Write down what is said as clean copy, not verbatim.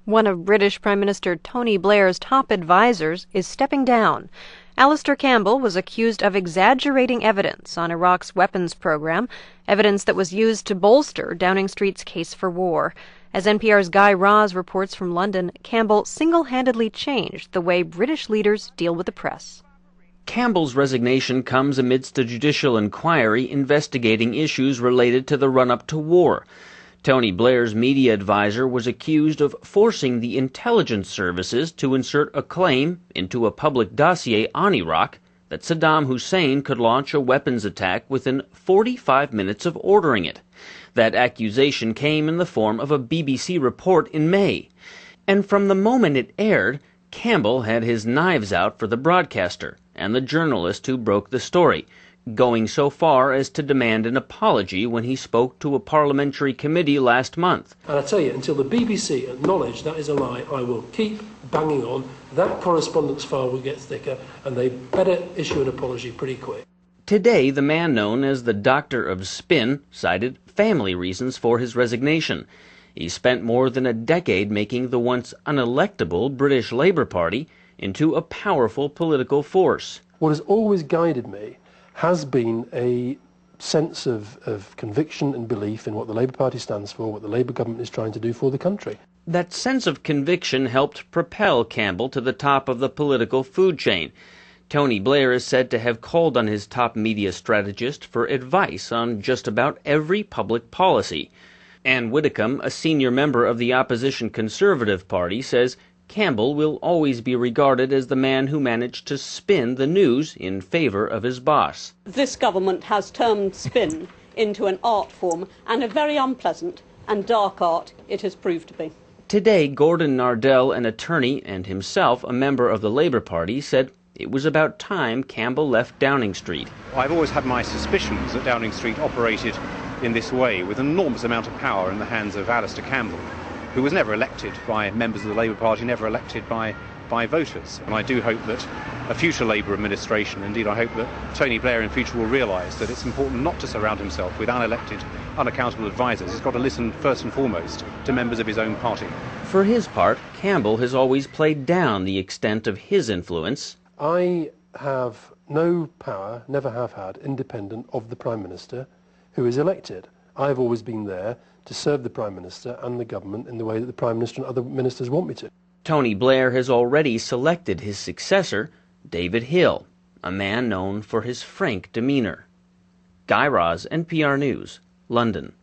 One of British Prime Minister Tony Blair's top advisers is stepping down. Alastair Campbell was accused of exaggerating evidence on Iraq's weapons program, evidence that was used to bolster Downing Street's case for war. As NPR's Guy Raz reports from London, Campbell single-handedly changed the way British leaders deal with the press. Campbell's resignation comes amidst a judicial inquiry investigating issues related to the run-up to war. Tony Blair's media advisor was accused of forcing the intelligence services to insert a claim into a public dossier on Iraq that Saddam Hussein could launch a weapons attack within 45 minutes of ordering it. That accusation came in the form of a BBC report in May. And from the moment it aired, Campbell had his knives out for the broadcaster and the journalist who broke the story, going so far as to demand an apology when he spoke to a parliamentary committee last month. And I tell you, until the BBC acknowledge that is a lie, I will keep banging on. That correspondence file will get thicker, and they better issue an apology pretty quick. Today, the man known as the Doctor of Spin cited family reasons for his resignation. He spent more than a decade making the once unelectable British Labour Party into a powerful political force. What has always guided me has been a sense of conviction and belief in what the Labour Party stands for, what the Labour government is trying to do for the country. That sense of conviction helped propel Campbell to the top of the political food chain. Tony Blair is said to have called on his top media strategist for advice on just about every public policy. Anne Widdecombe, a senior member of the opposition Conservative Party, says Campbell will always be regarded as the man who managed to spin the news in favor of his boss. This government has turned spin into an art form, and a very unpleasant and dark art it has proved to be. Today, Gordon Nardell, an attorney and himself a member of the Labour Party, said it was about time Campbell left Downing Street. I've always had my suspicions that Downing Street operated in this way, with an enormous amount of power in the hands of Alastair Campbell, who was never elected by members of the Labour Party, never elected by voters. And I do hope that a future Labour administration, indeed I hope that Tony Blair in future will realise that it's important not to surround himself with unelected, unaccountable advisers. He's got to listen first and foremost to members of his own party. For his part, Campbell has always played down the extent of his influence. I have no power, never have had, independent of the Prime Minister who is elected. I've always been there to serve the Prime Minister and the government in the way that the Prime Minister and other ministers want me to. Tony Blair has already selected his successor, David Hill, a man known for his frank demeanor. Guy Raz, NPR News, London.